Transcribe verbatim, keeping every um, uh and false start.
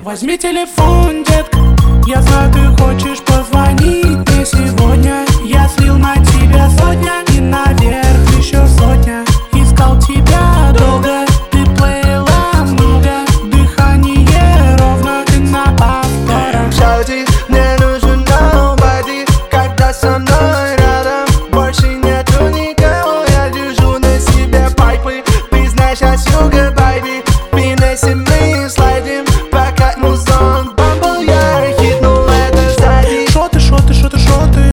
Возьми телефон, детка, я знаю, ты хочешь позвонить мне сегодня. Я слил на тебя сотня и наверх еще сотня. Искал тебя долго, ты плыла много, дыхание ровно, ты на повторах. Шауди, мне нужен nobody, когда со мной рядом больше нету никого. Я держу на себе пайпы, ты знаешь, я сюга.